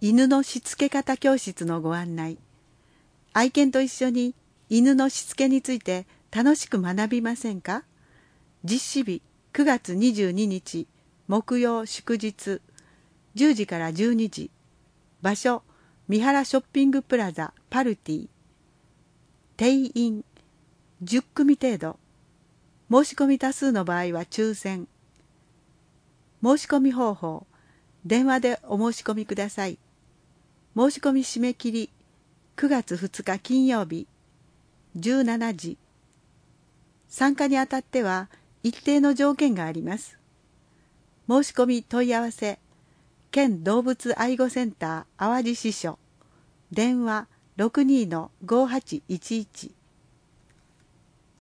犬のしつけ方教室のご案内。愛犬と一緒に犬のしつけについて楽しく学びませんか？実施日9月22日木曜祝日10時から12時。場所三原ショッピングプラザパルティ。定員10組程度。申し込み多数の場合は抽選。申し込み方法、電話でお申し込みください。申し込み締め切り9月2日金曜日17時。参加にあたっては一定の条件があります。申し込み問い合わせ、県動物愛護センター淡路支所、電話62-5811